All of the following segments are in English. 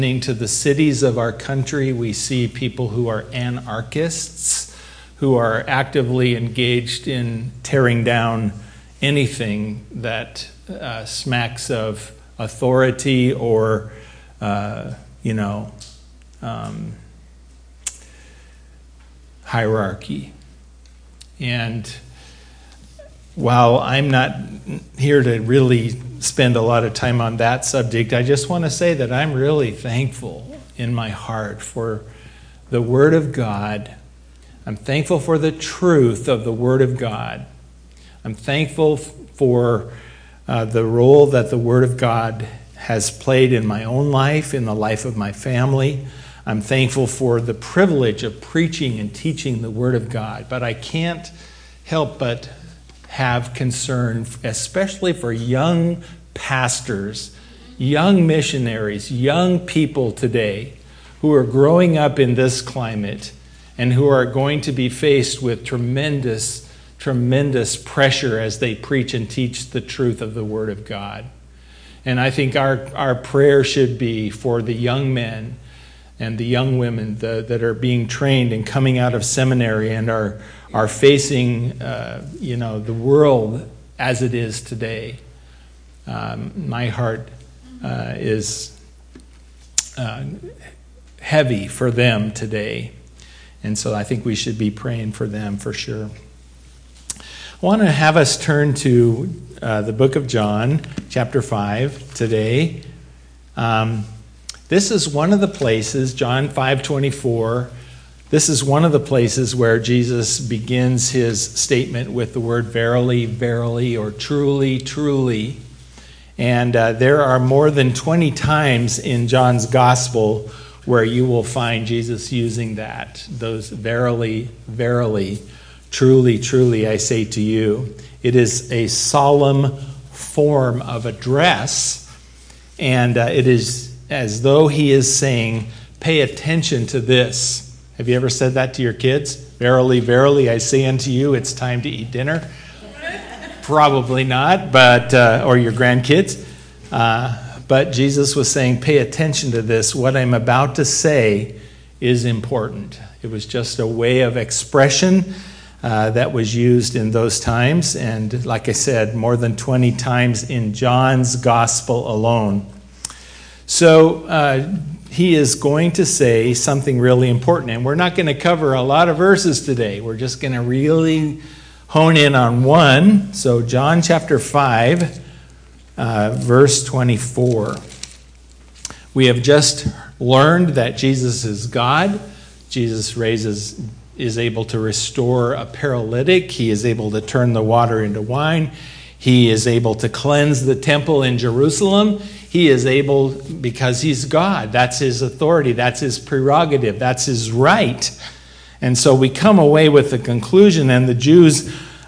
To the cities of our country, we see people who are anarchists, who are actively engaged in tearing down anything that smacks of authority or, hierarchy. And while I'm not here to really spend a lot of time on that subject, I just want to say that I'm really thankful in my heart for the Word of God. I'm thankful for the truth of the Word of God. I'm thankful for the role that the Word of God has played in my own life, in the life of my family. I'm thankful for the privilege of preaching and teaching the Word of God. But I can't help but have concern, especially for young pastors, young missionaries, young people today who are growing up in this climate and who are going to be faced with tremendous pressure as they preach and teach the truth of the Word of God. And I think our prayer should be for the young men and the young women that are being trained and coming out of seminary and are facing the world as it is today. My heart is heavy for them today. And so I think we should be praying for them for sure. I want to have us turn to the book of John, chapter 5 today. This is one of the places, John 5:24, this is one of the places where Jesus begins his statement with the word verily, verily, or truly, truly. And there are more than 20 times in John's gospel where you will find Jesus using those verily, verily, truly, truly, I say to you. It is a solemn form of address, and it is as though he is saying, pay attention to this. Have you ever said that to your kids? Verily, verily, I say unto you, it's time to eat dinner. Probably not, but or your grandkids. But Jesus was saying, pay attention to this. What I'm about to say is important. It was just a way of expression that was used in those times. And like I said, more than 20 times in John's gospel alone. So he is going to say something really important. And we're not going to cover a lot of verses today. We're just going to really hone in on one. So John chapter 5, verse 24. We have just learned that Jesus is God. Jesus is able to restore a paralytic. He is able to turn the water into wine. He is able to cleanse the temple in Jerusalem. He is able because he's God. That's his authority. That's his prerogative. That's his right. And so we come away with the conclusion, and the Jews,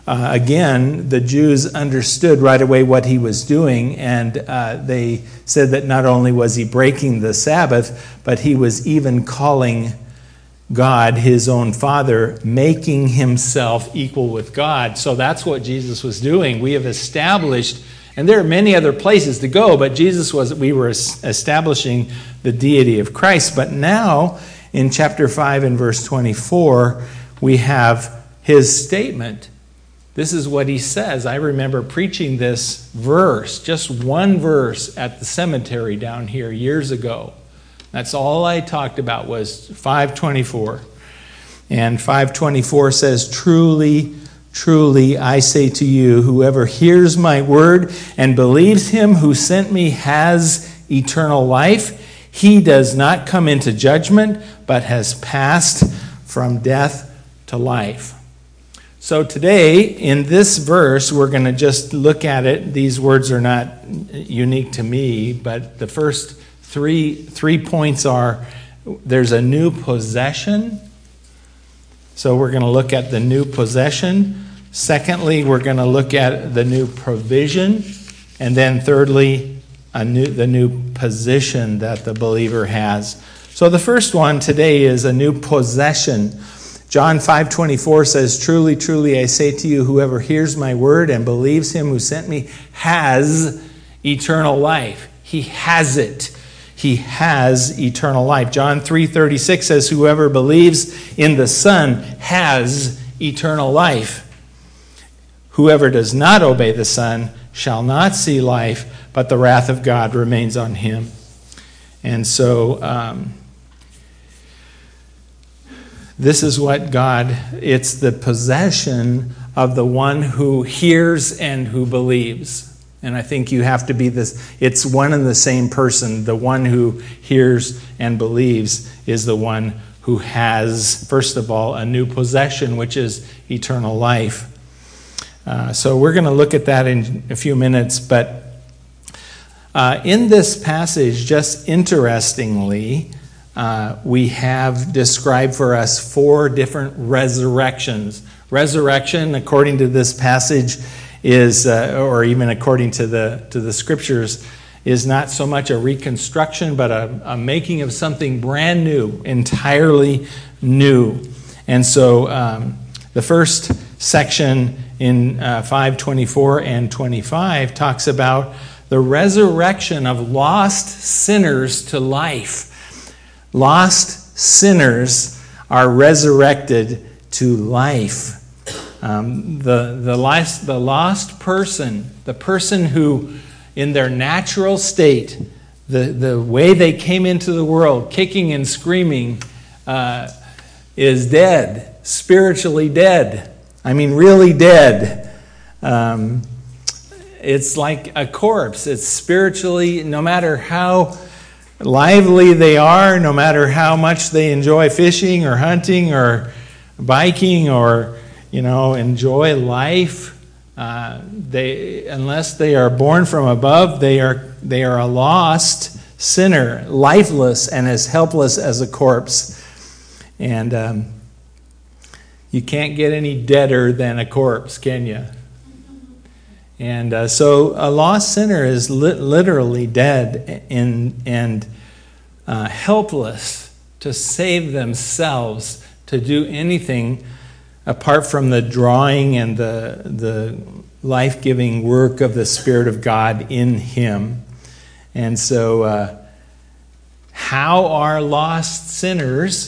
the Jews understood right away what he was doing, and they said that not only was he breaking the Sabbath, but he was even calling God, his own Father, making himself equal with God. So that's what Jesus was doing. We have established, and there are many other places to go, but we were establishing the deity of Christ. But now, in chapter 5 and verse 24, we have his statement. This is what he says. I remember preaching this verse, just one verse at the cemetery down here years ago. That's all I talked about was 5:24. And 5:24 says, truly, truly, I say to you, whoever hears my word and believes him who sent me has eternal life. He does not come into judgment, but has passed from death to life. So today, in this verse, we're going to just look at it. These words are not unique to me, but the first three points are, there's a new possession. So we're going to look at the new possession. Secondly, we're going to look at the new provision. And then thirdly, the new position that the believer has. So the first one today is a new possession. John 5:24 says, truly, truly, I say to you, whoever hears my word and believes him who sent me has eternal life. He has it. he has eternal life. John 3:36 says, whoever believes in the Son has eternal life. Whoever does not obey the Son shall not see life, but the wrath of God remains on him. And so this is what God, it's the possession of the one who hears and who believes. And I think you have to be this, it's one and the same person. The one who hears and believes is the one who has, first of all, a new possession, which is eternal life. So we're going to look at that in a few minutes. But in this passage, just interestingly, we have described for us 4 different resurrections. Resurrection, according to this passage, is, or even according to the scriptures, is not so much a reconstruction, but a making of something brand new, entirely new. And so the first section in 5:24 and 25 talks about the resurrection of lost sinners to life. Lost sinners are resurrected to life. The lost person, the person who in their natural state, the way they came into the world, kicking and screaming, is dead, spiritually dead. I mean, really dead. It's like a corpse. It's spiritually, no matter how lively they are, no matter how much they enjoy fishing or hunting or biking or, enjoy life, unless they are born from above, they are a lost sinner, lifeless and as helpless as a corpse. And you can't get any deader than a corpse, can you? And so a lost sinner is literally dead and helpless to save themselves, to do anything apart from the drawing and the life-giving work of the Spirit of God in him. And so how are lost sinners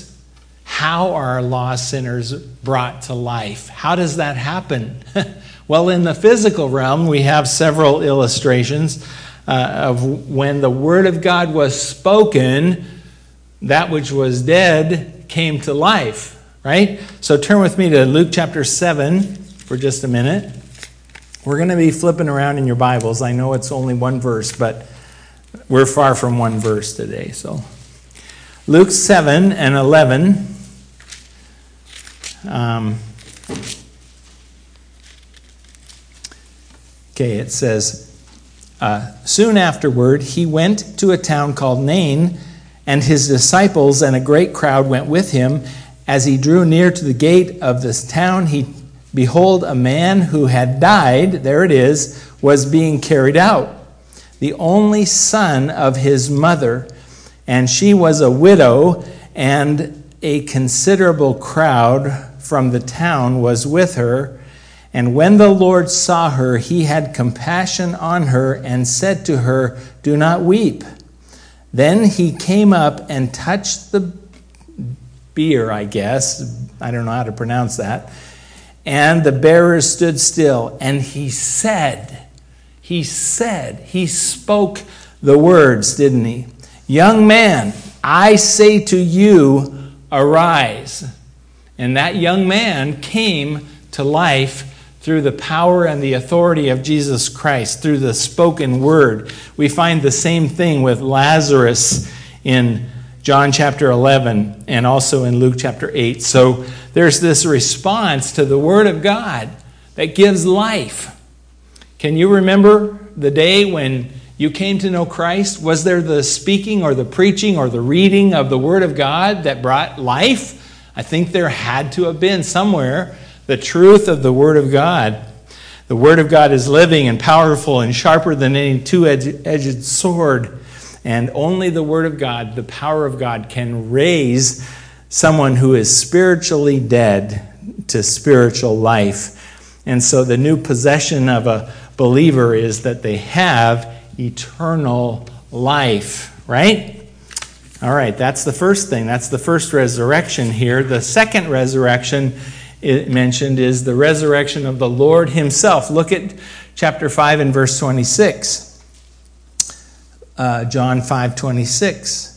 brought to life? How does that happen? Well, in the physical realm, we have several illustrations of when the Word of God was spoken, that which was dead came to life, right? So turn with me to Luke chapter 7 for just a minute. We're going to be flipping around in your Bibles. I know it's only one verse, but we're far from one verse today. So Luke 7 and 11. It says, soon afterward, he went to a town called Nain, and his disciples and a great crowd went with him. As he drew near to the gate of this town, behold, a man who had died, there it is, was being carried out, the only son of his mother, and she was a widow, and a considerable crowd from the town was with her. And when the Lord saw her, he had compassion on her and said to her, do not weep. Then he came up and touched the bier, I guess. I don't know how to pronounce that. And the bearers stood still. And he spoke the words, didn't he? Young man, I say to you, arise. And that young man came to life through the power and the authority of Jesus Christ, through the spoken word. We find the same thing with Lazarus in John chapter 11 and also in Luke chapter 8. So there's this response to the word of God that gives life. Can you remember the day when you came to know Christ? Was there the speaking or the preaching or the reading of the word of God that brought life? I think there had to have been somewhere. The truth of the Word of God. The Word of God is living and powerful and sharper than any two-edged sword. And only the Word of God, the power of God, can raise someone who is spiritually dead to spiritual life. And so the new possession of a believer is that they have eternal life, right? All right, that's the first thing. That's the first resurrection here. The second resurrection it mentioned is the resurrection of the Lord himself. Look at chapter 5 and verse 26. John 5:26.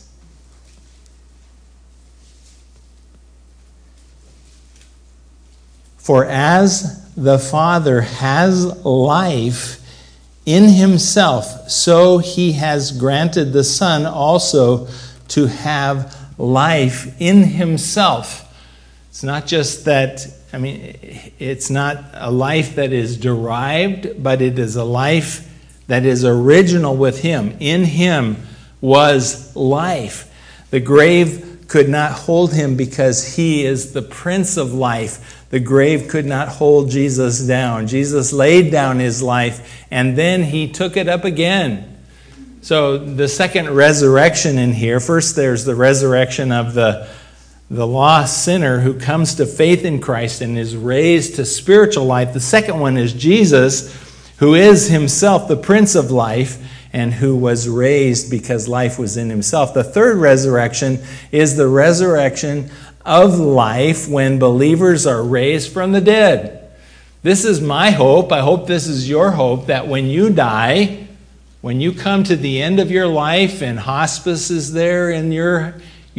For as the Father has life in himself, so he has granted the Son also to have life in himself. It's not just that, it's not a life that is derived, but it is a life that is original with him. In him was life. The grave could not hold him because he is the Prince of life. The grave could not hold Jesus down. Jesus laid down his life, and then he took it up again. So the second resurrection in here, first there's the resurrection of the lost sinner who comes to faith in Christ and is raised to spiritual life. The second one is Jesus, who is himself the Prince of life and who was raised because life was in himself. The third resurrection is the resurrection of life when believers are raised from the dead. This is my hope. I hope this is your hope, that when you die, when you come to the end of your life and hospice is there in your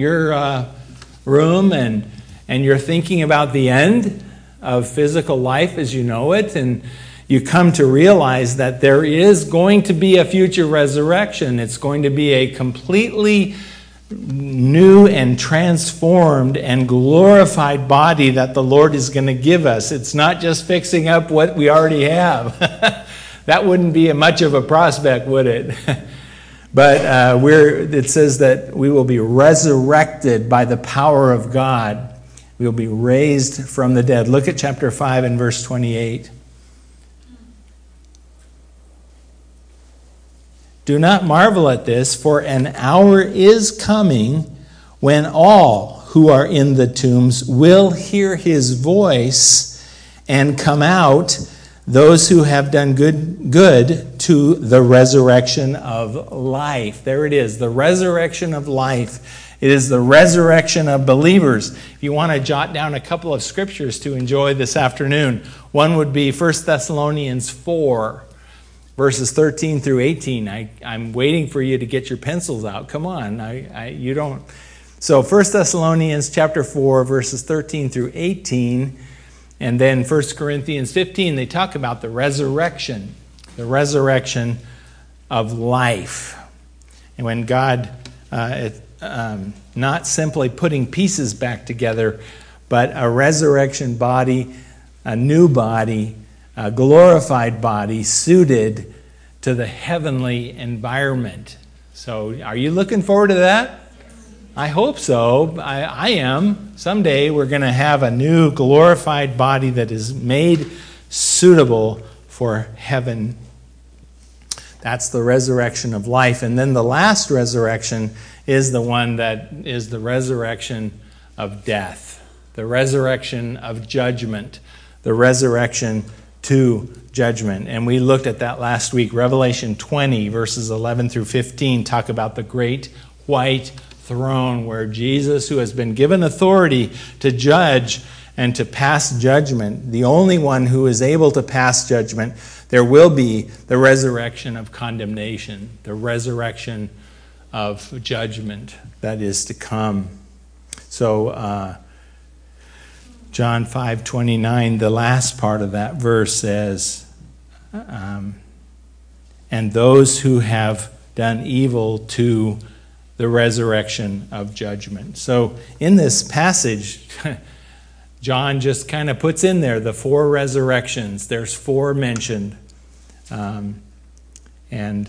room and you're thinking about the end of physical life as you know it, and you come to realize that there is going to be a future resurrection. It's going to be a completely new and transformed and glorified body that the Lord is going to give us. It's not just fixing up what we already have. That wouldn't be much of a prospect, would it? But it says that we will be resurrected by the power of God. We will be raised from the dead. Look at chapter 5 and verse 28. Do not marvel at this, for an hour is coming when all who are in the tombs will hear his voice and come out, those who have done good to the resurrection of life. There it is, the resurrection of life. It is the resurrection of believers. If you want to jot down a couple of scriptures to enjoy this afternoon, one would be 1 Thessalonians 4. Verses 13 through 18. I'm waiting for you to get your pencils out. Come on. You don't. So 1 Thessalonians chapter 4, verses 13 through 18. And then 1 Corinthians 15, they talk about the resurrection of life. And when God, not simply putting pieces back together, but a resurrection body, a new body, a glorified body suited to the heavenly environment. So are you looking forward to that? I hope so. I am. Someday we're going to have a new glorified body that is made suitable for heaven. That's the resurrection of life. And then the last resurrection is the one that is the resurrection of death, the resurrection of judgment, the resurrection to judgment. And we looked at that last week. Revelation 20, verses 11 through 15, talk about the great white throne where Jesus, who has been given authority to judge and to pass judgment, the only one who is able to pass judgment, there will be the resurrection of condemnation, the resurrection of judgment that is to come. So, John 5:29, the last part of that verse says, and those who have done evil to the resurrection of judgment. So in this passage, John just kind of puts in there the four resurrections. There's four mentioned. And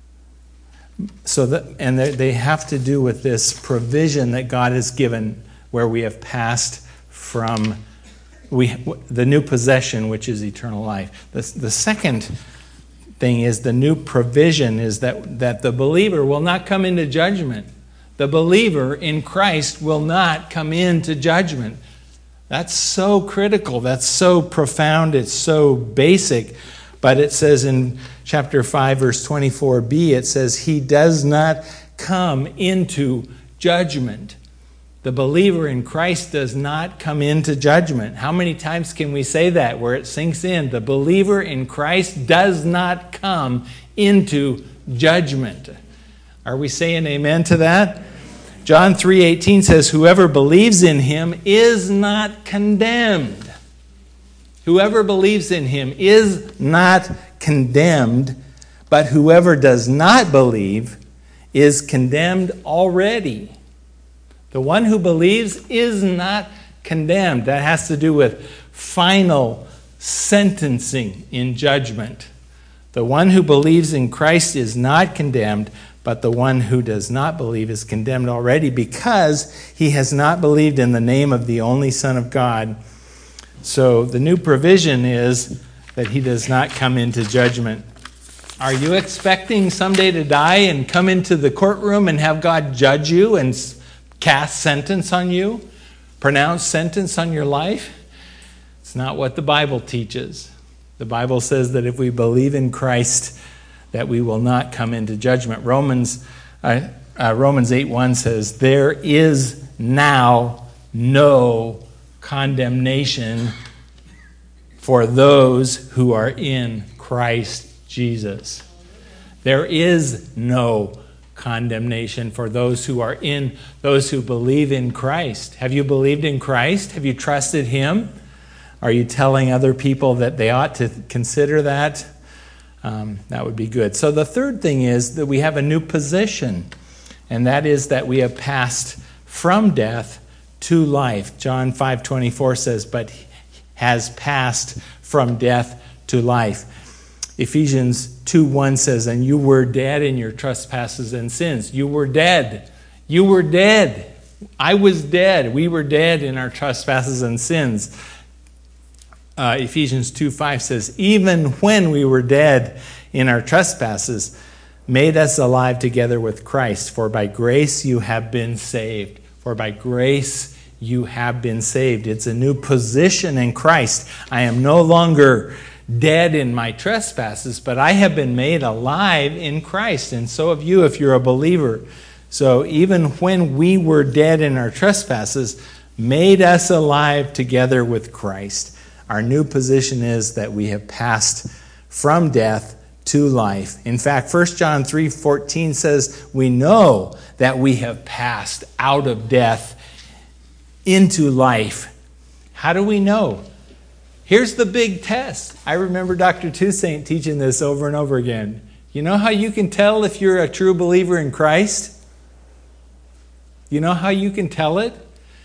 they have to do with this provision that God has given where we have passed from the new possession, which is eternal life. The second thing is the new provision is that the believer will not come into judgment. The believer in Christ will not come into judgment. That's so critical. That's so profound. It's so basic. But it says in chapter 5, verse 24b, it says, he does not come into judgment. The believer in Christ does not come into judgment. How many times can we say that where it sinks in? The believer in Christ does not come into judgment. Are we saying amen to that? John 3:18 says, whoever believes in him is not condemned. Whoever believes in him is not condemned, but whoever does not believe is condemned already. The one who believes is not condemned. That has to do with final sentencing in judgment. The one who believes in Christ is not condemned, but the one who does not believe is condemned already because he has not believed in the name of the only Son of God. So the new provision is that he does not come into judgment. Are you expecting someday to die and come into the courtroom and have God judge you and cast sentence on you? Pronounce sentence on your life? It's not what the Bible teaches. The Bible says that if we believe in Christ, that we will not come into judgment. Romans 8:1 says, there is now no condemnation for those who are in Christ Jesus. There is no condemnation for those who believe in Christ. Have you believed in Christ? Have you trusted him? Are you telling other people that they ought to consider that? That would be good. So the third thing is that we have a new position, and that is that we have passed from death to life. John 5:24 says, but has passed from death to life. Ephesians 2:1 says, and you were dead in your trespasses and sins. You were dead. You were dead. I was dead. We were dead in our trespasses and sins. Ephesians 2:5 says, even when we were dead in our trespasses, made us alive together with Christ. For by grace you have been saved. For by grace you have been saved. It's a new position in Christ. I am no longer dead in my trespasses, but I have been made alive in Christ. And so have you if you're a believer. So even when we were dead in our trespasses, made us alive together with Christ. Our new position is that we have passed from death to life. In fact, 1 John 3:14 says, we know that we have passed out of death into life. How do we know? Here's the big test. I remember Dr. Toussaint teaching this over and over again. You know how you can tell if you're a true believer in Christ? You know how you can tell it?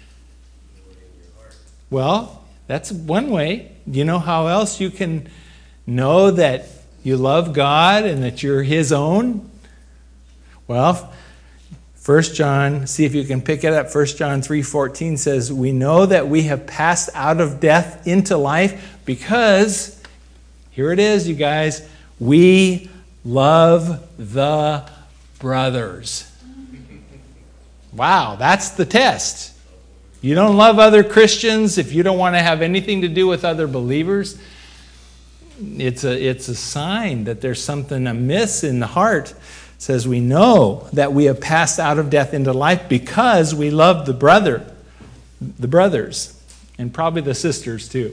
Well, that's one way. You know how else you can know that you love God and that you're his own? Well, 1 John, see if you can pick it up. 1 John 3:14 says, we know that we have passed out of death into life because, here it is, you guys, we love the brothers. Wow, that's the test. You don't love other Christians if you don't want to have anything to do with other believers. It's a sign that there's something amiss in the heart. It says we know that we have passed out of death into life because we love the brothers, and probably the sisters too.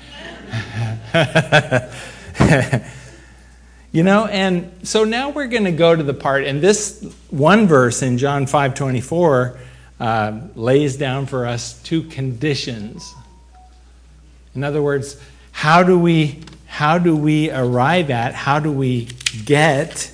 And so now we're going to go to the part, and this one verse in John 5:24 lays down for us two conditions. In other words, how do we arrive at, how do we get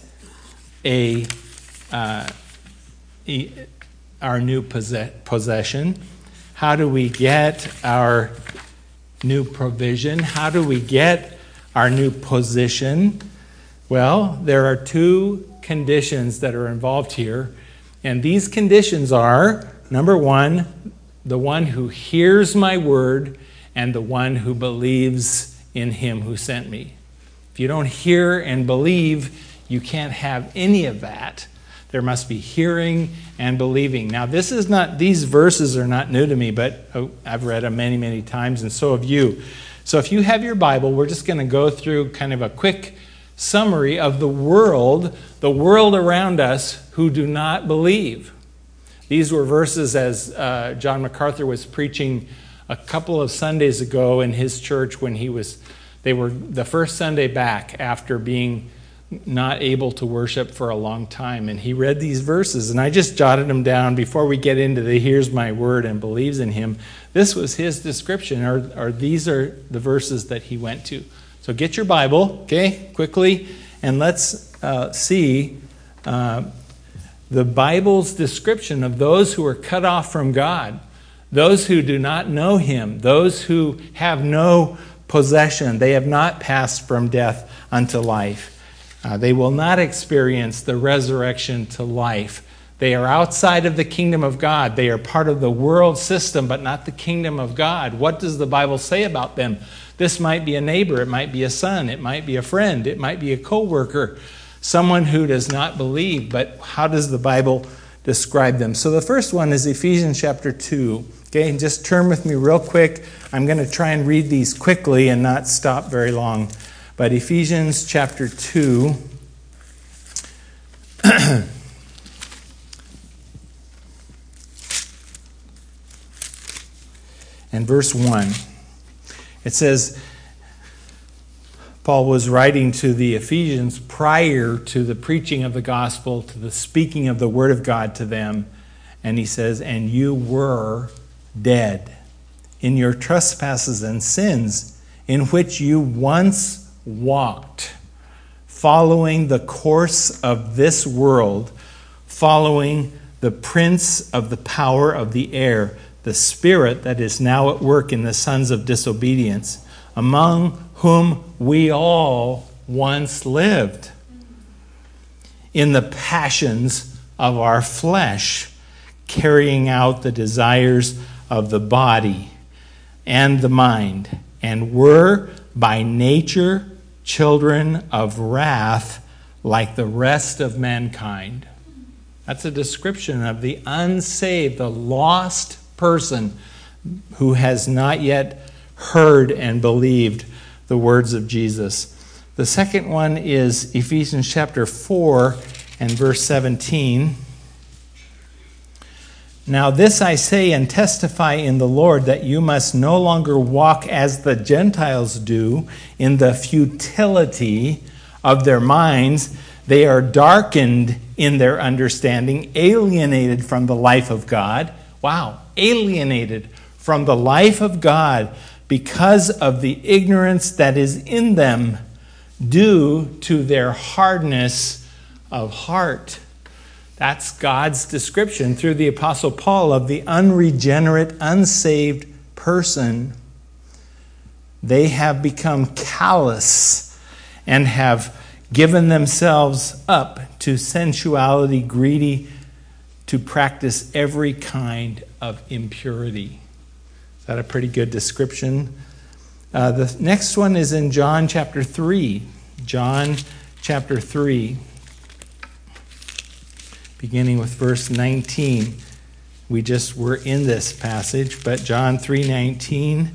our new possession? How do we get our new provision? How do we get our new position? Well, there are two conditions that are involved here. And these conditions are, number one, the one who hears my word and the one who believes in him who sent me. If you don't hear and believe, you can't have any of that. There must be hearing and believing. Now, these verses are not new to me, but I've read them many, many times, and so have you. So if you have your Bible, we're just going to go through kind of a quick summary of the world around us who do not believe. These were verses as John MacArthur was preaching a couple of Sundays ago in his church when they were the first Sunday back after being not able to worship for a long time. And he read these verses, and I just jotted them down before we get into the hears my word and believes in him. This was his description, or these are the verses that he went to. So get your Bible, okay, quickly, and let's see the Bible's description of those who are cut off from God, those who do not know him, those who have no possession. They have not passed from death unto life. They will not experience the resurrection to life. They are outside of the kingdom of God. They are part of the world system, but not the kingdom of God. What does the Bible say about them? This might be a neighbor. It might be a son. It might be a friend. It might be a co-worker, someone who does not believe. But how does the Bible describe them? So the first one is Ephesians chapter 2. Okay, and just turn with me real quick. I'm going to try and read these quickly and not stop very long. But Ephesians chapter 2, and verse 1, it says, Paul was writing to the Ephesians prior to the preaching of the gospel, to the speaking of the word of God to them. And he says, and you were dead in your trespasses and sins, in which you once walked, following the course of this world, following the prince of the power of the air, the spirit that is now at work in the sons of disobedience, among whom we all once lived, in the passions of our flesh, carrying out the desires of the body and the mind, and were by nature children of wrath like the rest of mankind. That's a description of the unsaved, the lost person who has not yet heard and believed the words of Jesus. The second one is Ephesians chapter 4 and verse 17. Now this I say and testify in the Lord, that you must no longer walk as the Gentiles do, in the futility of their minds. They are darkened in their understanding, alienated from the life of God. Wow, alienated from the life of God because of the ignorance that is in them due to their hardness of heart. That's God's description through the Apostle Paul of the unregenerate, unsaved person. They have become callous and have given themselves up to sensuality, greedy, to practice every kind of impurity. Is that a pretty good description? The next one is in John chapter 3. John chapter 3. Beginning with verse 19. We just were in this passage, but John 3:19.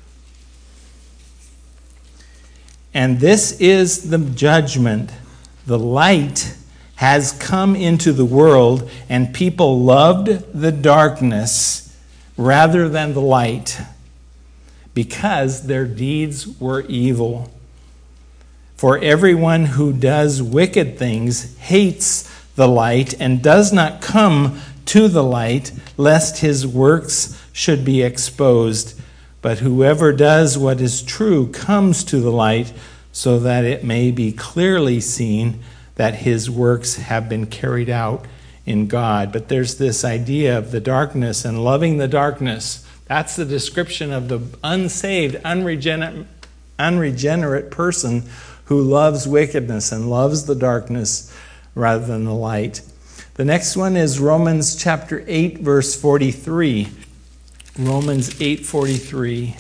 And this is the judgment. The light has come into the world, and people loved the darkness rather than the light, because their deeds were evil. For everyone who does wicked things hates the light and does not come to the light, lest his works should be exposed. But whoever does what is true comes to the light, so that it may be clearly seen that his works have been carried out in God. But there's this idea of the darkness and loving the darkness. That's the description of the unsaved, unregenerate person who loves wickedness and loves the darkness rather than the light. The next one is Romans chapter 8, verse 43. Romans 8:43.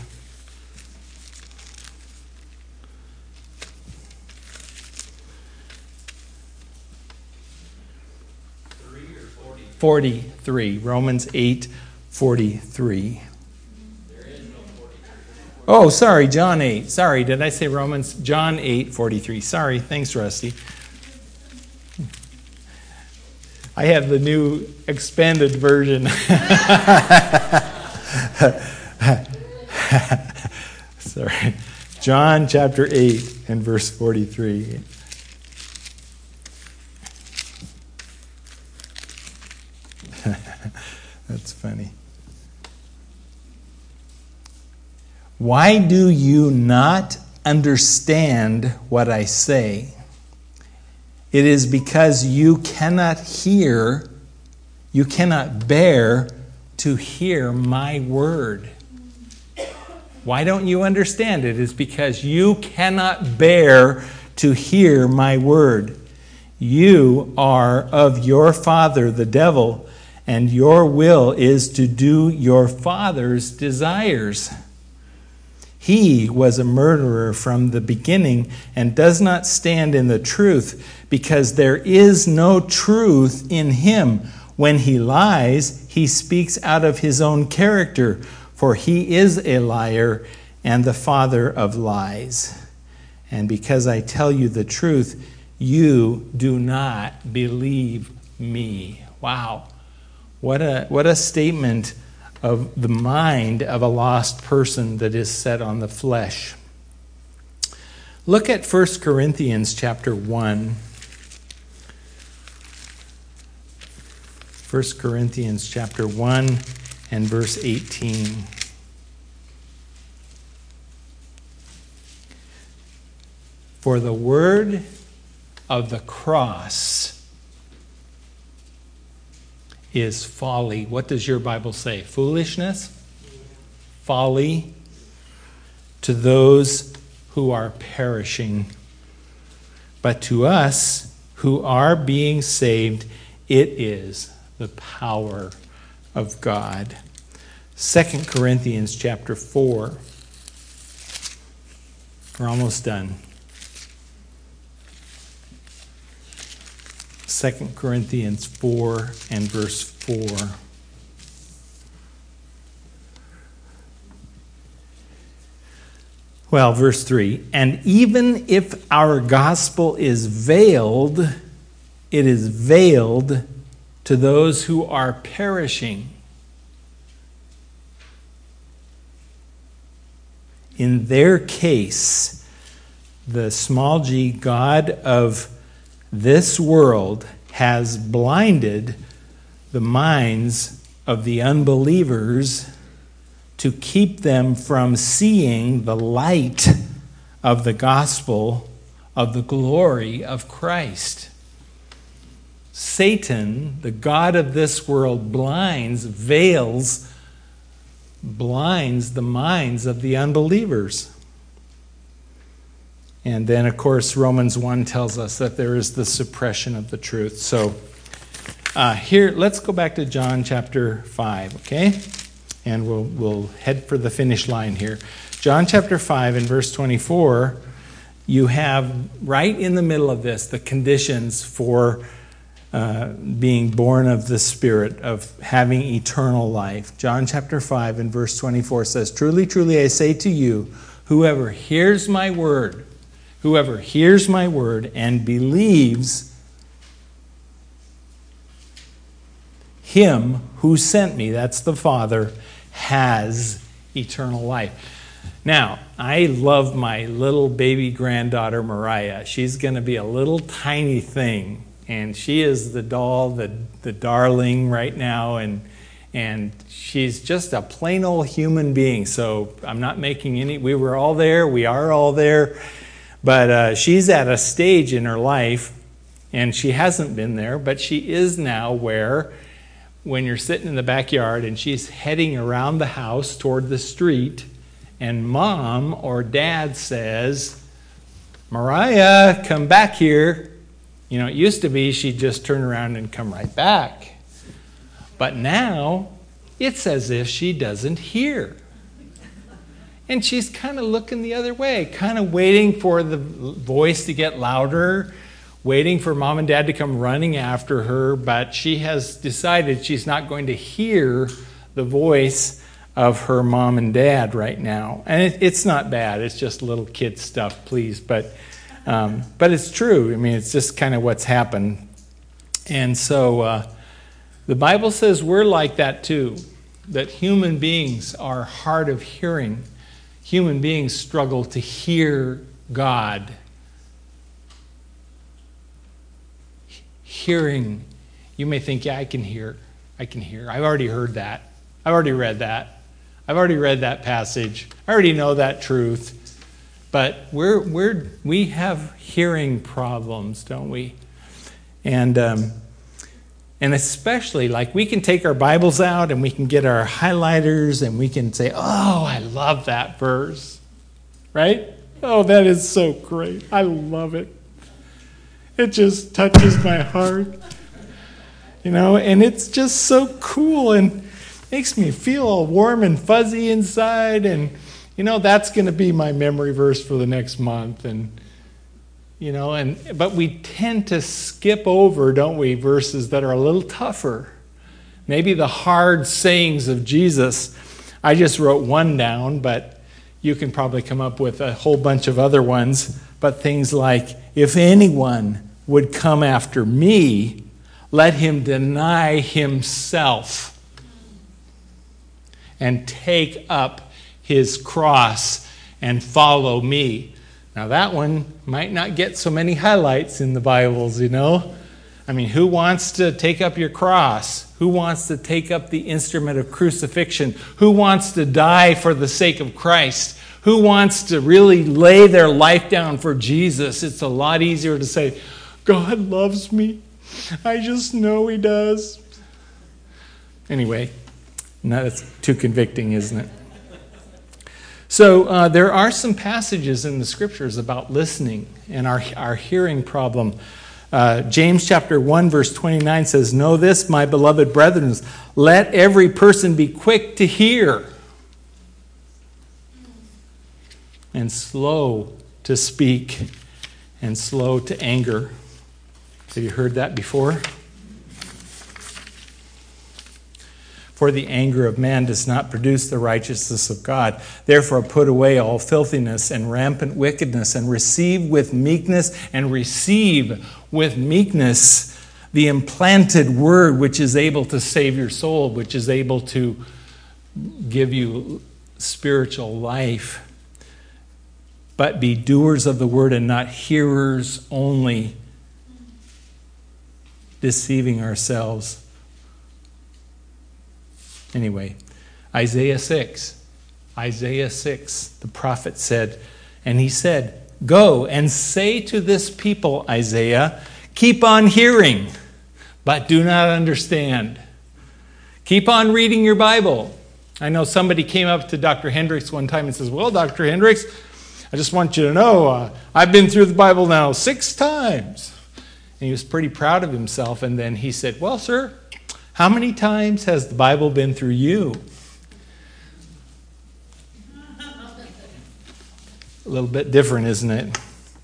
Romans 8:43. Oh, sorry, John 8. Sorry, did I say Romans? John 8:43. Sorry, thanks, Rusty. I have the new expanded version. Sorry. John chapter 8 and verse 43. That's funny. Why do you not understand what I say? It is because you cannot bear to hear my word. Why don't you understand it? It is because you cannot bear to hear my word. You are of your father, the devil, and your will is to do your father's desires. He was a murderer from the beginning and does not stand in the truth, because there is no truth in him. When he lies, he speaks out of his own character, for he is a liar and the father of lies. And because I tell you the truth, you do not believe me. Wow. What a statement of the mind of a lost person that is set on the flesh. Look at 1 Corinthians chapter 1. 1 Corinthians chapter 1 and verse 18. For the word of the cross is folly. What does your Bible say? Foolishness? Folly to those who are perishing. But to us who are being saved, it is the power of God. 2 Corinthians chapter 4. We're almost done. 2 Corinthians 4 and verse 4. Well, verse 3. And even if our gospel is veiled, it is veiled to those who are perishing. In their case, the small g God of this world has blinded the minds of the unbelievers to keep them from seeing the light of the gospel of the glory of Christ. Satan, the god of this world, blinds the minds of the unbelievers. And then, of course, Romans 1 tells us that there is the suppression of the truth. So here, let's go back to John chapter 5, okay? And we'll head for the finish line here. John chapter 5 and verse 24, you have right in the middle of this the conditions for being born of the Spirit, of having eternal life. John chapter 5 and verse 24 says, Truly, truly, I say to you, whoever hears my word and believes him who sent me, that's the Father, has eternal life. Now, I love my little baby granddaughter, Mariah. She's going to be a little tiny thing, and she is the doll, the darling right now, and she's just a plain old human being. So I'm not making any, we are all there, but she's at a stage in her life, and she hasn't been there, but she is now where when you're sitting in the backyard and she's heading around the house toward the street, and mom or dad says, Mariah, come back here. You know, it used to be she'd just turn around and come right back. But now, it's as if she doesn't hear. And she's kind of looking the other way, kind of waiting for the voice to get louder, waiting for mom and dad to come running after her, but she has decided she's not going to hear the voice of her mom and dad right now. And it's not bad. It's just little kid stuff, please. But it's true. I mean, it's just kind of what's happened. And so the Bible says we're like that too, that human beings are hard of hearing. Human beings struggle to hear God. Hearing. You may think, yeah, I can hear. I've already heard that. I've already read that. I've already read that passage. I already know that truth. But we have hearing problems, don't we? And especially, like, we can take our Bibles out and we can get our highlighters and we can say, oh, I love that verse. Right? Oh, that is so great. I love it. It just touches my heart. And it's just so cool and makes me feel all warm and fuzzy inside. And, that's going to be my memory verse for the next month. But we tend to skip over, don't we, verses that are a little tougher. Maybe the hard sayings of Jesus. I just wrote one down, but you can probably come up with a whole bunch of other ones. But things like, if anyone would come after me, let him deny himself and take up his cross and follow me. Now that one might not get so many highlights in the Bibles, I mean, who wants to take up your cross? Who wants to take up the instrument of crucifixion? Who wants to die for the sake of Christ? Who wants to really lay their life down for Jesus? It's a lot easier to say, God loves me. I just know he does. Anyway, no, that's too convicting, isn't it? So there are some passages in the Scriptures about listening and our hearing problem. James chapter 1, verse 29 says, know this, my beloved brethren, let every person be quick to hear and slow to speak and slow to anger. Have you heard that before? For the anger of man does not produce the righteousness of God. Therefore put away all filthiness and rampant wickedness, and receive with meekness the implanted word which is able to save your soul, which is able to give you spiritual life. But be doers of the word and not hearers only, deceiving ourselves. Anyway, Isaiah 6, the prophet said, and he said, go and say to this people, Isaiah, keep on hearing, but do not understand. Keep on reading your Bible. I know somebody came up to Dr. Hendricks one time and says, well, Dr. Hendricks, I just want you to know, I've been through the Bible now 6 times. And he was pretty proud of himself. And then he said, well, sir, how many times has the Bible been through you? A little bit different, isn't it?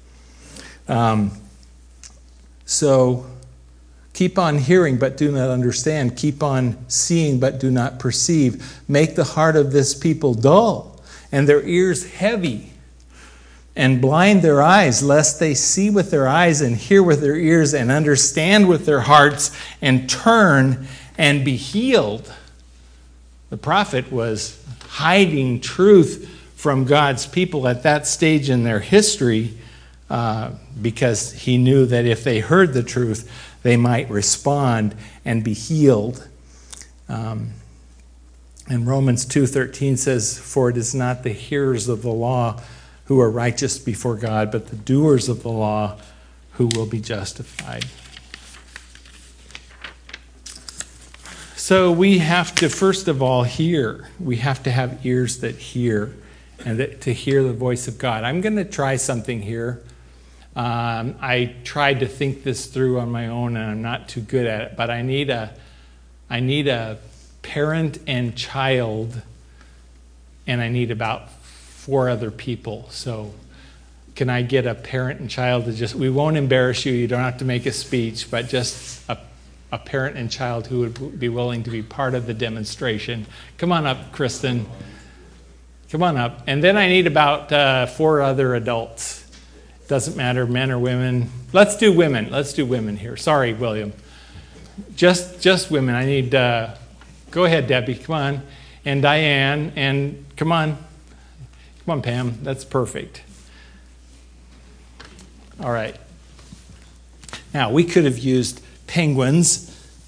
So keep on hearing, but do not understand. Keep on seeing, but do not perceive. Make the heart of this people dull, and their ears heavy, and blind their eyes, lest they see with their eyes and hear with their ears and understand with their hearts and turn and be healed. The prophet was hiding truth from God's people at that stage in their history because he knew that if they heard the truth, they might respond and be healed. And Romans 2:13 says, for it is not the hearers of the law who are righteous before God, but the doers of the law who will be justified. So we have to, first of all, hear. We have to have ears that hear and to hear the voice of God. I'm going to try something here. I tried to think this through on my own, and I'm not too good at it, but I need a parent and child, and I need about 4 other people. So can I get a parent and child to we won't embarrass you, you don't have to make a speech, but just a parent and child who would be willing to be part of the demonstration. Come on up, Kristen. Come on up. And then I need about 4 other adults. Doesn't matter, men or women. Let's do women. Let's do women here. Sorry, William. just women. I need, go ahead, Debbie, come on. And Diane, and come on, Pam, that's perfect. All right. Now, we could have used penguins,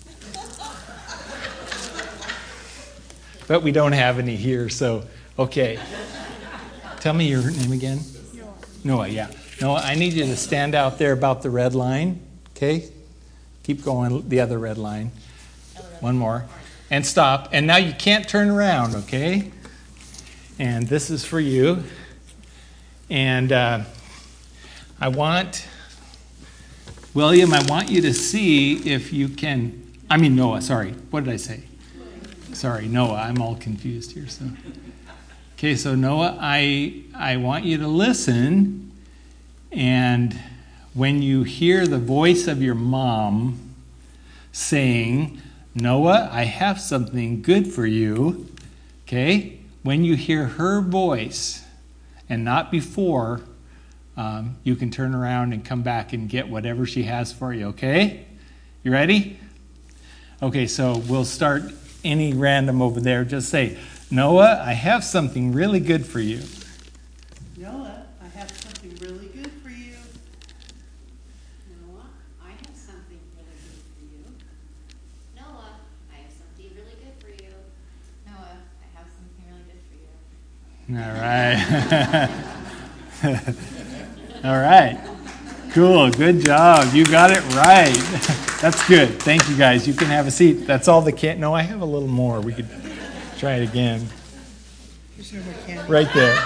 but we don't have any here, so, okay. Tell me your name again. Noah, yeah. Noah, I need you to stand out there about the red line, okay? Keep going, the other red line. One more. And stop. And now you can't turn around, okay? And this is for you. And I want, William, I want you to see if you can, Noah, sorry. What did I say? Sorry, Noah, I'm all confused here. So, okay, so Noah, I want you to listen, and when you hear the voice of your mom saying, Noah, I have something good for you, okay? When you hear her voice, and not before, you can turn around and come back and get whatever she has for you, okay? You ready? Okay, so we'll start any random over there. Just say, Noah, I have something really good for you. Noah, I have something really good for you. Noah, I have something really good for you. Noah, I have something really good for you. Noah, I have something really good for you. All right. All right. Cool. Good job. You got it right. That's good. Thank you, guys. You can have a seat. That's all the can. No, I have a little more. We could try it again. Right there.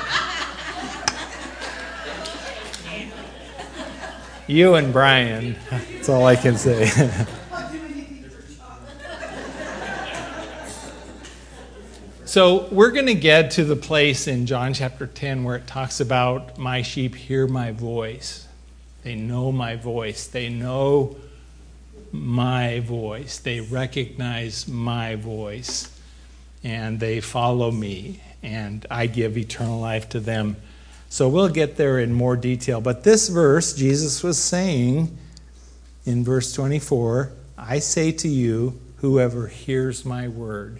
You and Brian. That's all I can say. So we're going to get to the place in John chapter 10 where it talks about my sheep hear my voice. They know my voice. They know my voice. They recognize my voice. And they follow me. And I give eternal life to them. So we'll get there in more detail. But this verse, Jesus was saying in verse 24, I say to you, whoever hears my word.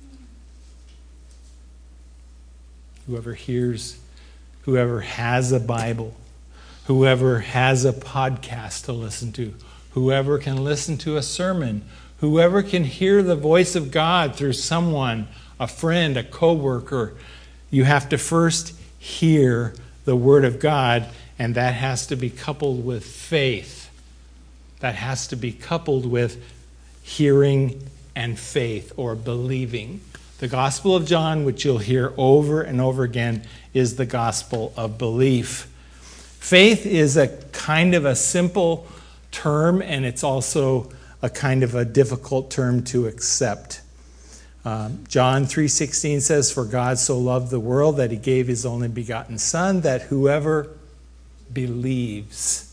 Whoever hears, whoever has a Bible, whoever has a podcast to listen to, whoever can listen to a sermon, whoever can hear the voice of God through someone, a friend, a coworker, you have to first hear the Word of God, and that has to be coupled with faith. That has to be coupled with hearing and faith, or believing. The Gospel of John, which you'll hear over and over again, is the gospel of belief. Faith is a kind of a simple term, and it's also a kind of a difficult term to accept. John 3:16 says, for God so loved the world that he gave his only begotten Son, that whoever believes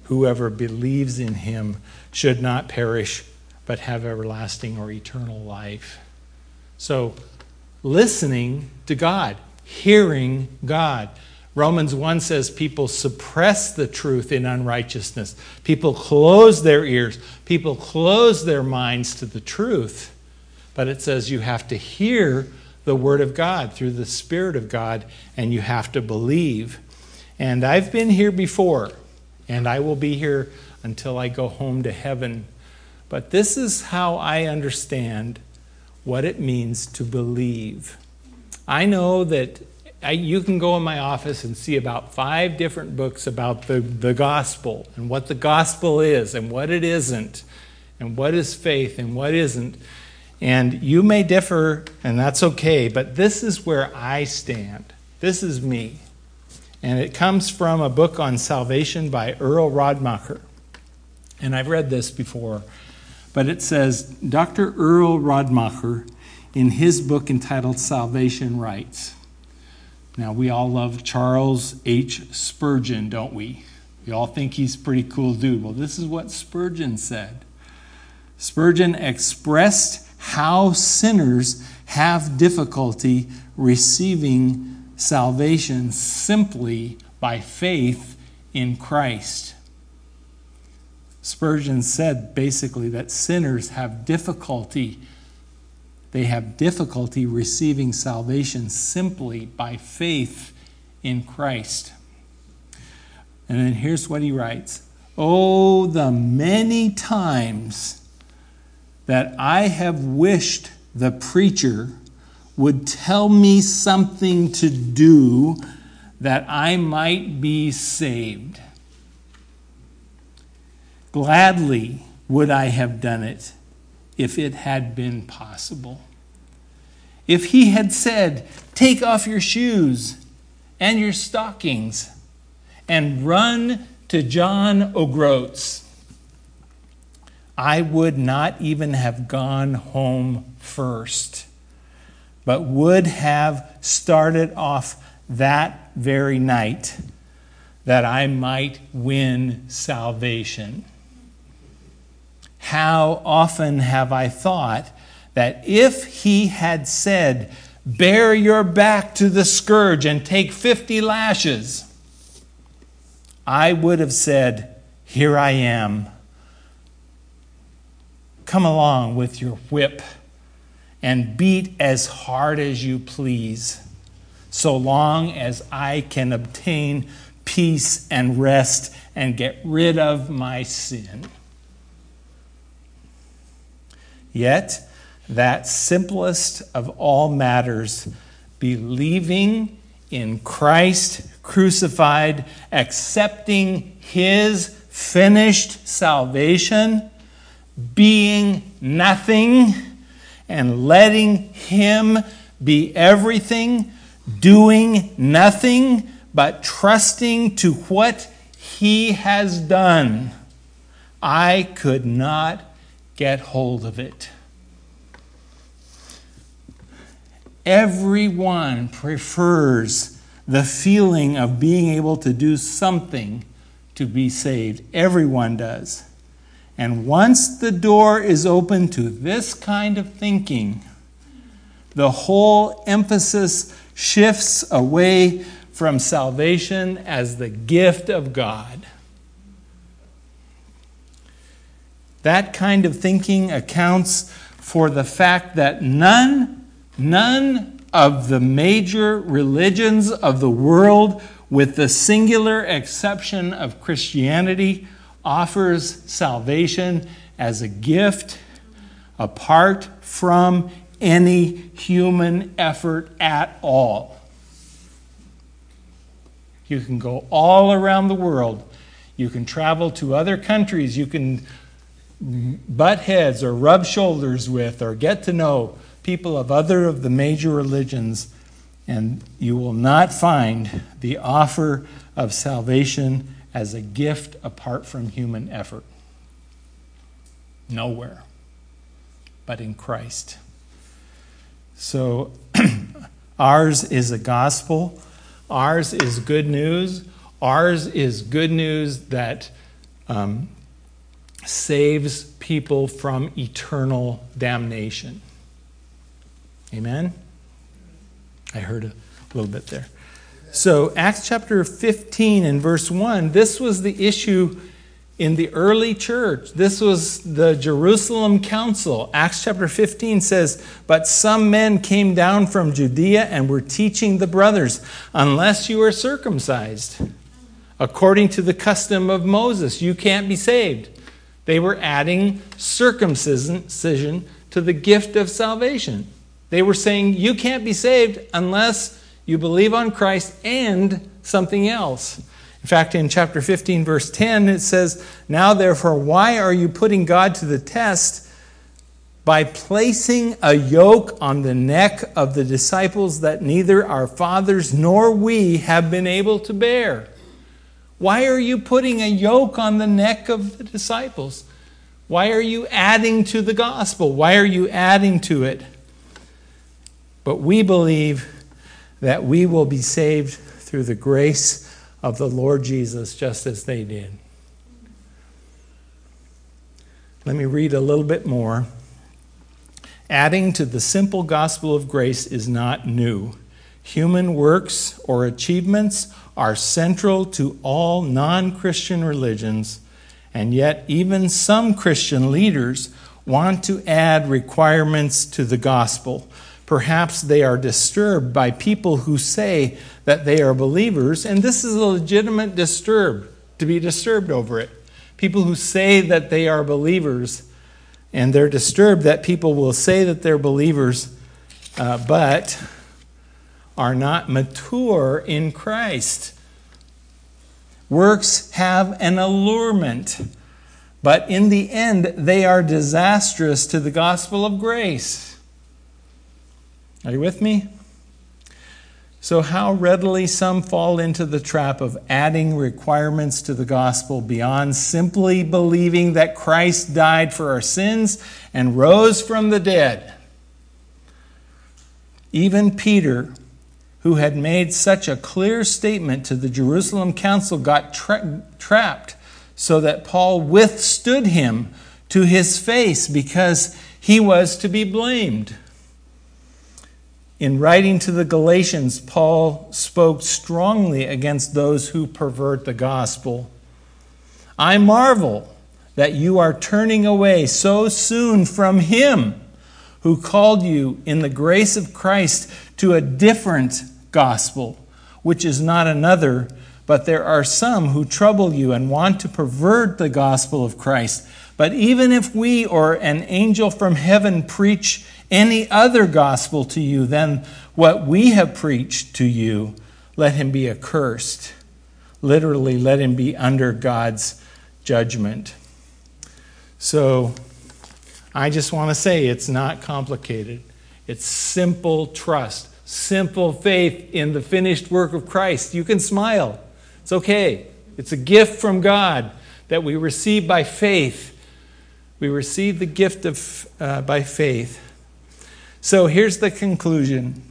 in him should not perish, but have everlasting or eternal life. So, listening to God, hearing God. Romans 1 says people suppress the truth in unrighteousness. People close their ears. People close their minds to the truth. But it says you have to hear the Word of God through the Spirit of God, and you have to believe. And I've been here before, and I will be here until I go home to heaven. But this is how I understand what it means to believe. I know that you can go in my office and see about 5 different books about the gospel and what the gospel is and what it isn't and what is faith and what isn't. And you may differ, and that's okay, but this is where I stand. This is me. And it comes from a book on salvation by Earl Rodmacher. And I've read this before. But it says, Dr. Earl Rodmacher, in his book entitled Salvation writes, now we all love Charles H. Spurgeon, don't we? We all think he's a pretty cool dude. Well, this is what Spurgeon said. Spurgeon expressed how sinners have difficulty receiving salvation simply by faith in Christ. Spurgeon said basically that sinners have difficulty. They have difficulty receiving salvation simply by faith in Christ. And then here's what he writes. Oh, the many times that I have wished the preacher would tell me something to do that I might be saved. Gladly would I have done it if it had been possible. If he had said, take off your shoes and your stockings and run to John O'Groats, I would not even have gone home first, but would have started off that very night that I might win salvation. How often have I thought that if he had said, bear your back to the scourge and take 50 lashes, I would have said, here I am. Come along with your whip and beat as hard as you please, so long as I can obtain peace and rest and get rid of my sin. Yet, that simplest of all matters, believing in Christ crucified, accepting his finished salvation, being nothing, and letting him be everything, doing nothing but trusting to what he has done, I could not get hold of it. Everyone prefers the feeling of being able to do something to be saved. Everyone does. And once the door is open to this kind of thinking, the whole emphasis shifts away from salvation as the gift of God. That kind of thinking accounts for the fact that none of the major religions of the world, with the singular exception of Christianity, offers salvation as a gift apart from any human effort at all. You can go all around the world. You can travel to other countries. You can butt heads or rub shoulders with or get to know people of other of the major religions, and you will not find the offer of salvation as a gift apart from human effort. Nowhere but in Christ. So ours is a gospel. Ours is good news. Ours is good news that saves people from eternal damnation. Amen? I heard a little bit there. So Acts chapter 15 and verse 1, this was the issue in the early church. This was the Jerusalem Council. Acts chapter 15 says, but some men came down from Judea and were teaching the brothers, unless you are circumcised, according to the custom of Moses, you can't be saved. They were adding circumcision to the gift of salvation. They were saying you can't be saved unless you believe on Christ and something else. In fact, in chapter 15, verse 10, it says, now therefore, why are you putting God to the test by placing a yoke on the neck of the disciples that neither our fathers nor we have been able to bear? Why are you putting a yoke on the neck of the disciples? Why are you adding to the gospel? Why are you adding to it? But we believe that we will be saved through the grace of the Lord Jesus, just as they did. Let me read a little bit more. Adding to the simple gospel of grace is not new. Human works or achievements are central to all non-Christian religions, And yet, even some Christian leaders want to add requirements to the gospel. Perhaps they are disturbed by people who say that they are believers, and this is a legitimate to be disturbed over it. People who say that they are believers, and they're disturbed that people will say that they're believers, but are not mature in Christ. Works have an allurement, but in the end, they are disastrous to the gospel of grace. Are you with me? So how readily some fall into the trap of adding requirements to the gospel beyond simply believing that Christ died for our sins and rose from the dead. Even Peter, who had made such a clear statement to the Jerusalem council, got trapped so that Paul withstood him to his face because he was to be blamed. In writing to the Galatians, Paul spoke strongly against those who pervert the gospel. I marvel that you are turning away so soon from him who called you in the grace of Christ to a different gospel, which is not another, but there are some who trouble you and want to pervert the gospel of Christ. But even if we or an angel from heaven preach any other gospel to you than what we have preached to you, let him be accursed. Literally, let him be under God's judgment. So, I just want to say it's not complicated. It's simple trust, simple faith in the finished work of Christ. You can smile. It's okay. It's a gift from God that we receive by faith. We receive the gift by faith. So here's the conclusion.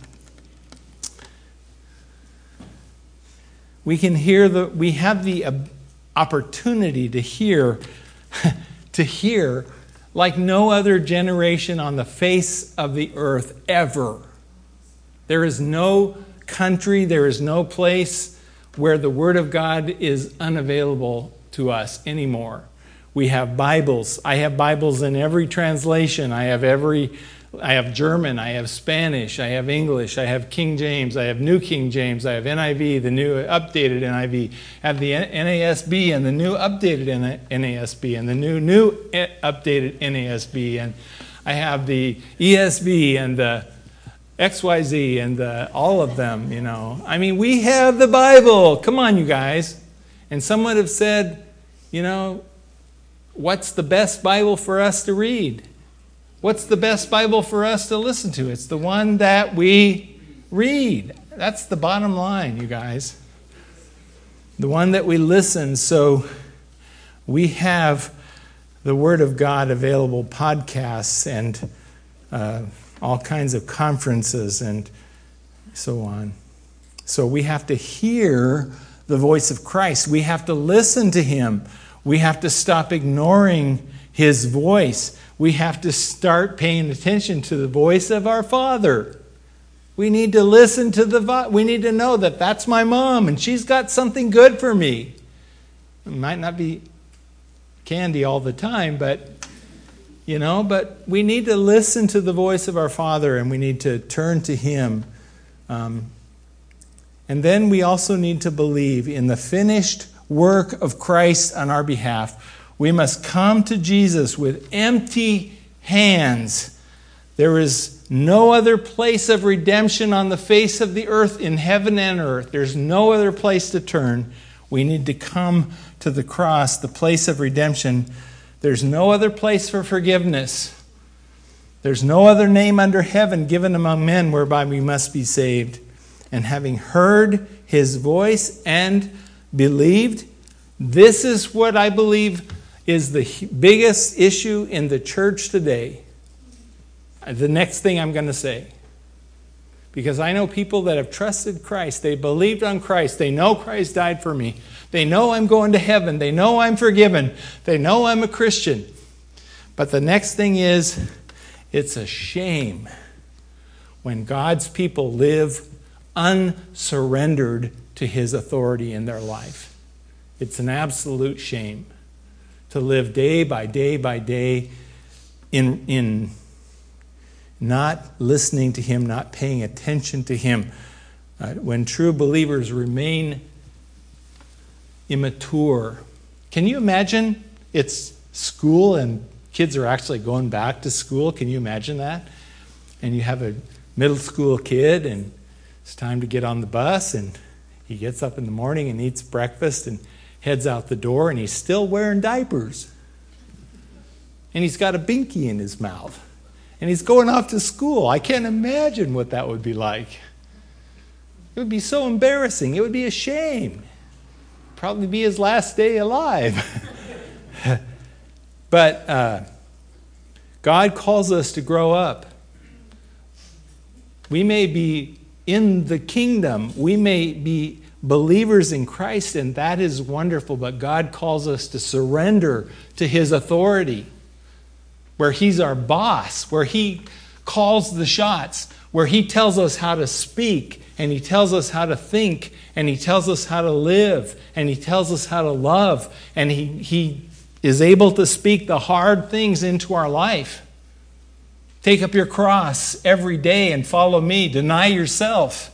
We have the opportunity to hear like no other generation on the face of the earth ever. There is no country, there is no place where the Word of God is unavailable to us anymore. We have Bibles. I have Bibles in every translation. I have German, I have Spanish, I have English, I have King James, I have New King James, I have NIV, the new updated NIV, I have the NASB and the new updated NASB and the new updated NASB, and I have the ESV and the XYZ and all of them, you know. I mean, we have the Bible. Come on, you guys. And some would have said, you know, what's the best Bible for us to read? What's the best Bible for us to listen to? It's the one that we read. That's the bottom line, you guys. The one that we listen. So we have the Word of God available, podcasts and all kinds of conferences and so on. So we have to hear the voice of Christ. We have to listen to Him. We have to stop ignoring His voice. We have to start paying attention to the voice of our Father. We need to listen to we need to know that that's my mom and she's got something good for me. It might not be candy all the time, but we need to listen to the voice of our Father and we need to turn to Him. And then we also need to believe in the finished work of Christ on our behalf. We must come to Jesus with empty hands. There is no other place of redemption on the face of the earth, in heaven and earth. There's no other place to turn. We need to come to the cross, the place of redemption. There's no other place for forgiveness. There's no other name under heaven given among men whereby we must be saved. And having heard His voice and believed, this is what I believe is the biggest issue in the church today. The next thing I'm going to say. Because I know people that have trusted Christ. They believed on Christ. They know Christ died for me. They know I'm going to heaven. They know I'm forgiven. They know I'm a Christian. But the next thing is, it's a shame when God's people live unsurrendered to His authority in their life. It's an absolute shame. to live day by day by day in not listening to him, not paying attention to him. When true believers remain immature. Can you imagine it's school and kids are actually going back to school? Can you imagine that? And you have a middle school kid and it's time to get on the bus and he gets up in the morning and eats breakfast and heads out the door and he's still wearing diapers. And he's got a binky in his mouth. And he's going off to school. I can't imagine what that would be like. It would be so embarrassing. It would be a shame. Probably be his last day alive. But God calls us to grow up. We may be in the kingdom. We may be believers in Christ, and that is wonderful. But God calls us to surrender to his authority, where he's our boss, where he calls the shots, where he tells us how to speak, and he tells us how to think, and he tells us how to live, and he tells us how to love, and he is able to speak the hard things into our life. Take up your cross every day and follow me. Deny yourself.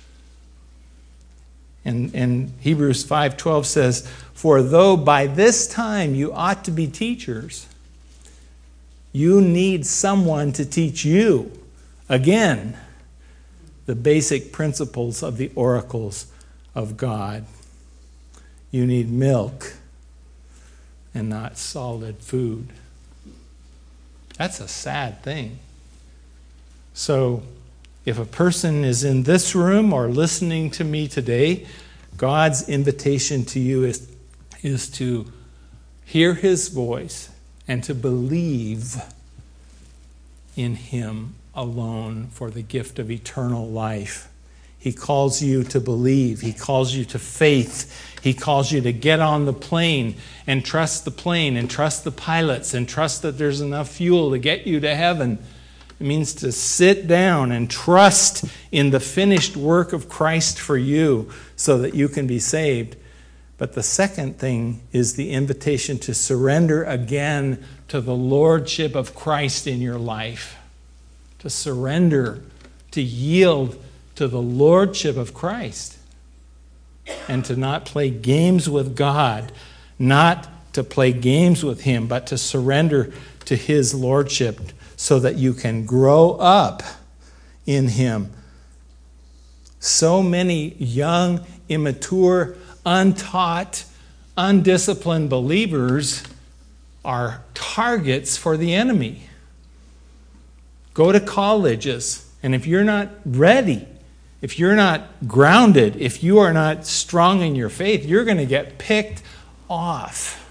And Hebrews 5:12 says, "For though by this time you ought to be teachers, you need someone to teach you, again, the basic principles of the oracles of God." You need milk and not solid food. That's a sad thing. So, if a person is in this room or listening to me today, God's invitation to you is to hear his voice and to believe in him alone for the gift of eternal life. He calls you to believe. He calls you to faith. He calls you to get on the plane and trust the plane and trust the pilots and trust that there's enough fuel to get you to heaven. It means to sit down and trust in the finished work of Christ for you so that you can be saved. But the second thing is the invitation to surrender again to the lordship of Christ in your life. To surrender, to yield to the lordship of Christ. And to not play games with God, not to play games with him, but to surrender to his lordship so that you can grow up in him. So many young, immature, untaught, undisciplined believers are targets for the enemy. Go to colleges, and if you're not ready, if you're not grounded, if you are not strong in your faith, you're going to get picked off.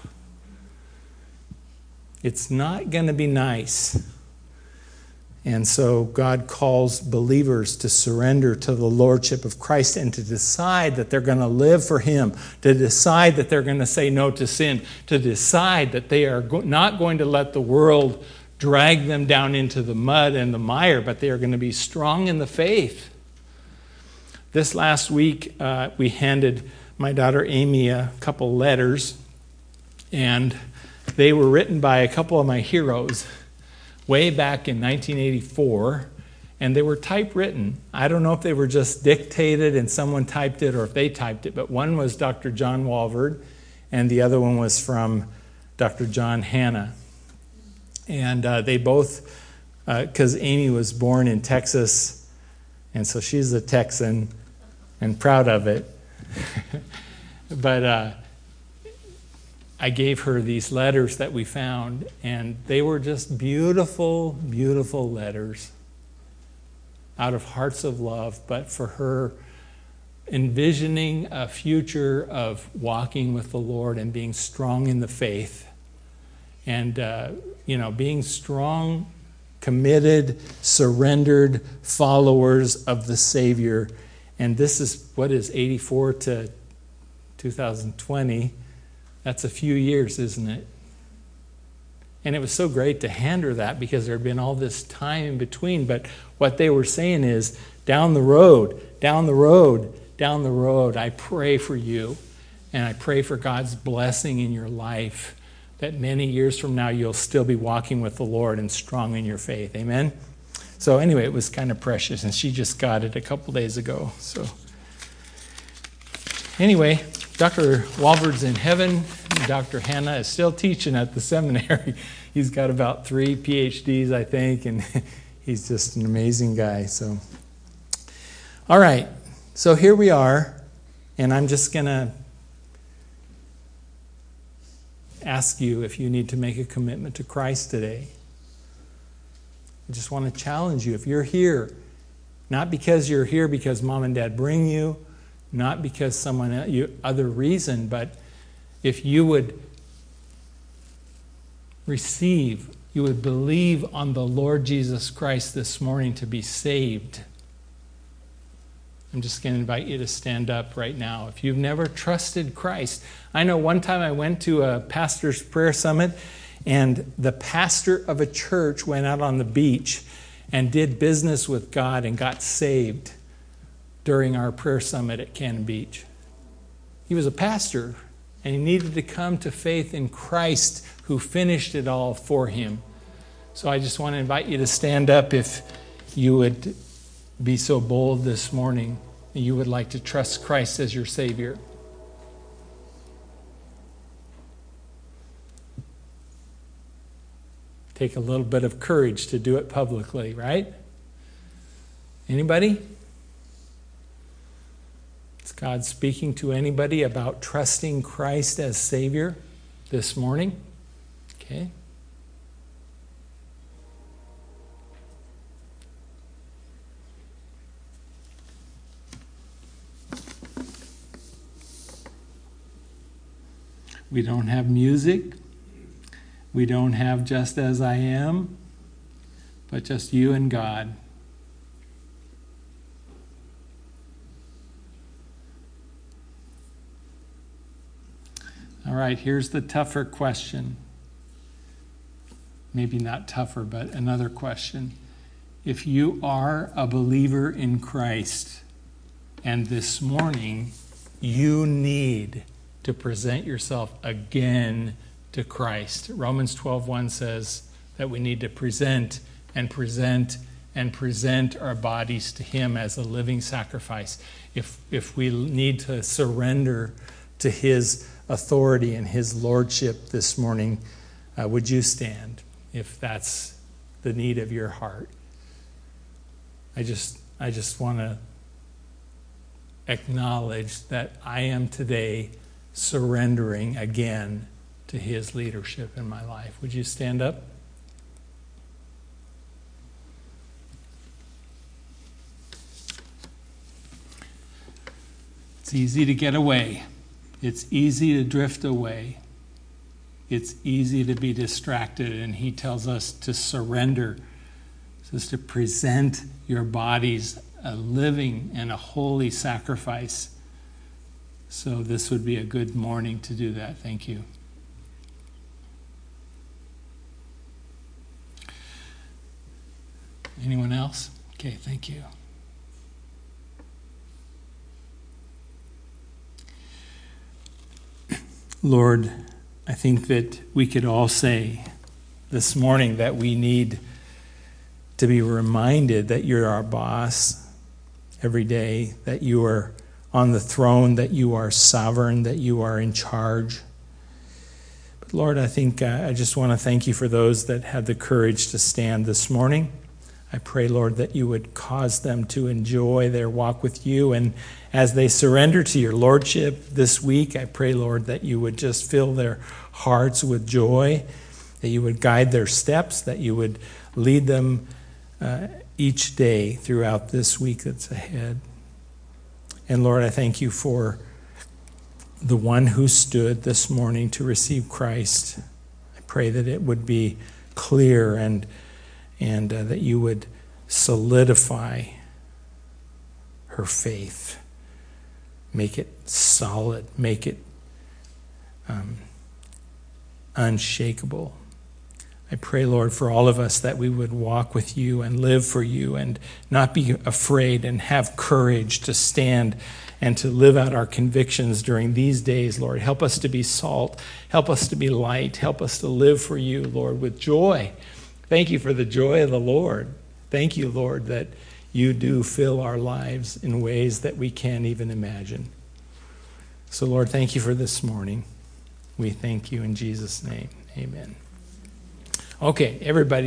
It's not going to be nice. And so God calls believers to surrender to the lordship of Christ and to decide that they're going to live for him, to decide that they're going to say no to sin, to decide that they are not going to let the world drag them down into the mud and the mire, but they are going to be strong in the faith. This last week, we handed my daughter Amy a couple letters, and they were written by a couple of my heroes way back in 1984, and they were typewritten. I don't know if they were just dictated and someone typed it or if they typed it, but one was Dr. John Walvard, and the other one was from Dr. John Hanna. And they both, because Amy was born in Texas, and so she's a Texan and proud of it. But I gave her these letters that we found, and they were just beautiful, beautiful letters out of hearts of love, but for her envisioning a future of walking with the Lord and being strong in the faith. And, being strong, committed, surrendered followers of the Savior. And this is, 84 to 2020? That's a few years, isn't it? And it was so great to hand her that because there had been all this time in between. But what they were saying is, down the road, I pray for you. And I pray for God's blessing in your life, that many years from now you'll still be walking with the Lord and strong in your faith. Amen? So anyway, it was kind of precious, and she just got it a couple days ago. So anyway, Dr. Walford's in heaven. Dr. Hannah is still teaching at the seminary. He's got about 3 PhDs, I think, and he's just an amazing guy. So, all right. So here we are, and I'm just going to ask you if you need to make a commitment to Christ today. I just want to challenge you. If you're here, not because you're here because mom and dad bring you, not because someone other reason, but if you would receive, you would believe on the Lord Jesus Christ this morning to be saved. I'm just going to invite you to stand up right now. If you've never trusted Christ, I know one time I went to a pastor's prayer summit, and the pastor of a church went out on the beach and did business with God and got saved during our prayer summit at Cannon Beach. He was a pastor, and he needed to come to faith in Christ who finished it all for him. So I just want to invite you to stand up if you would be so bold this morning and you would like to trust Christ as your Savior. Take a little bit of courage to do it publicly, right? Anybody? Is God speaking to anybody about trusting Christ as Savior this morning? Okay. We don't have music. We don't have Just As I Am, but just you and God. All right, here's the tougher question. Maybe not tougher, but another question. If you are a believer in Christ, and this morning you need to present yourself again to Christ. Romans 12:1 says that we need to present and present and present our bodies to Him as a living sacrifice. If we need to surrender to His authority and His lordship this morning, would you stand if that's the need of your heart? I just want to acknowledge that I am today surrendering again to His leadership in my life. Would you stand up? It's easy to get away. It's easy to drift away. It's easy to be distracted, and He tells us to surrender. He says to present your bodies a living and a holy sacrifice. So this would be a good morning to do that. Thank you. Anyone else? Okay, thank you. Lord, I think that we could all say this morning that we need to be reminded that you're our boss every day, that you are on the throne, that you are sovereign, that you are in charge. But Lord, I think I just want to thank you for those that had the courage to stand this morning. I pray, Lord, that you would cause them to enjoy their walk with you. And as they surrender to your lordship this week, I pray, Lord, that you would just fill their hearts with joy, that you would guide their steps, that you would lead them each day throughout this week that's ahead. And Lord, I thank you for the one who stood this morning to receive Christ. I pray that it would be clear and that you would solidify her faith. Make it solid. Make it unshakable. I pray, Lord, for all of us that we would walk with you and live for you and not be afraid and have courage to stand and to live out our convictions during these days, Lord. Help us to be salt. Help us to be light. Help us to live for you, Lord, with joy. Thank you for the joy of the Lord. Thank you, Lord, that you do fill our lives in ways that we can't even imagine. So, Lord, thank you for this morning. We thank you in Jesus' name. Amen. Okay, everybody.